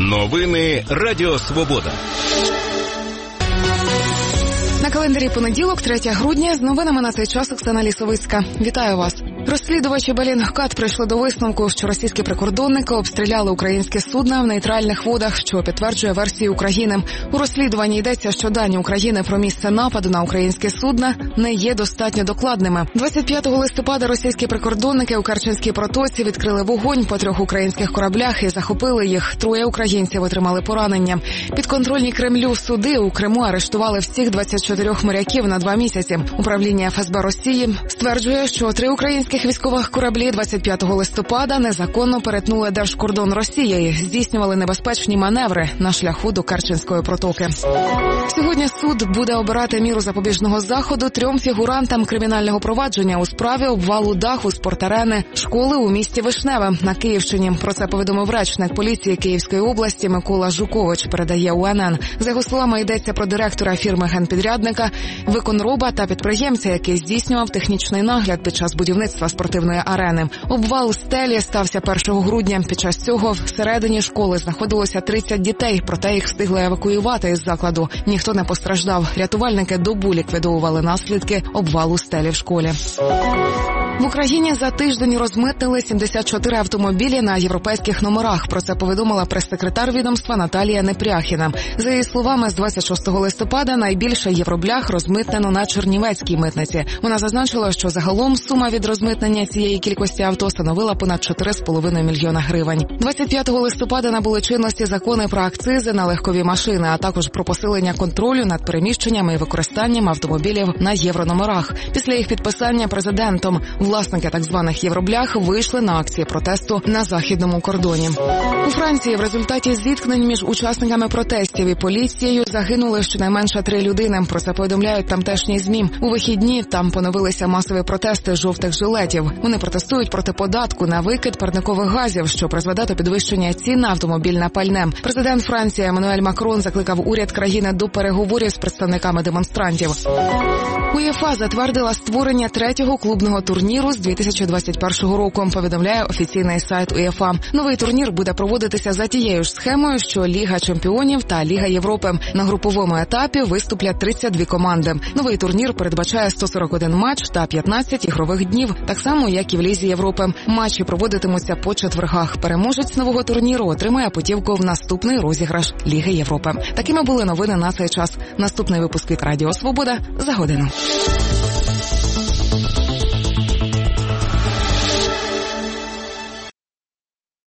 Новини Радіо Свобода. На календарі понеділок, 3 грудня, з новинами на цей час Оксана Лісовицька. Вітаю вас. Розслідувачі Белінгкат прийшли до висновку, що російські прикордонники обстріляли українське судно в нейтральних водах, що підтверджує версію України. У розслідуванні йдеться, що дані України про місце нападу на українське судно не є достатньо докладними. 25 листопада російські прикордонники у Керченській протоці відкрили вогонь по 3 українських кораблях і захопили їх. 3 українців отримали поранення. Підконтрольні Кремлю суди у Криму арештували всіх 24 моряків на 2 місяці. Управління ФСБ Росії стверджує, що 3 українських військових кораблі 25 листопада незаконно перетнули держкордон Росії, здійснювали небезпечні маневри на шляху до Керченської протоки. Сьогодні суд буде обирати міру запобіжного заходу 3 фігурантам кримінального провадження у справі обвалу даху спортарени школи у місті Вишневе на Київщині. Про це повідомив речник поліції Київської області Микола Жукович, передає УНН. За його словами, йдеться про директора фірми генпідрядника, виконроба та підприємця, який здійснював технічний нагляд під час будівництва спортивної арени. Обвал стелі стався 1 грудня. Під час цього всередині школи знаходилося 30 дітей, проте їх встигли евакуювати із закладу. Ніхто не постраждав. Рятувальники добу ліквідовували наслідки обвалу стелі в школі. В Україні за тиждень розмитнили 74 автомобілі на європейських номерах. Про це повідомила прес-секретар відомства Наталія Непряхіна. За її словами, з 26 листопада найбільше євроблях розмитнено на Чернівецькій митниці. Вона зазначила, що загалом сума від розмитнення цієї кількості авто становила понад 4,5 мільйона гривень. 25 листопада набули чинності закони про акцизи на легкові машини, а також про посилення контролю над переміщеннями і використанням автомобілів на єврономерах. Після їх підписання президентом власники так званих євроблях вийшли на акції протесту на західному кордоні. У Франції в результаті зіткнень між учасниками протестів і поліцією загинули щонайменше 3 людини. Про це повідомляють тамтешні ЗМІ. У вихідні там поновилися масові протести жовтих жилетів. Вони протестують проти податку на викид парникових газів, що призведе до підвищення цін на автомобільне пальне. Президент Франції Еммануель Макрон закликав уряд країни до переговорів з представниками демонстрантів. УЄФА затвердила створення 3-го клубного турніру з 2021 року, повідомляє офіційний сайт УЄФА. Новий турнір буде проводитися за тією ж схемою, що Ліга чемпіонів та Ліга Європи. На груповому етапі виступлять 32 команди. Новий турнір передбачає 141 матч та 15 ігрових днів, так само, як і в Лізі Європи. Матчі проводитимуться по четвергах. Переможець нового турніру отримає путівку в наступний розіграш Ліги Європи. Такими були новини на цей час. Наступний випуск від Радіо Свобода за годину.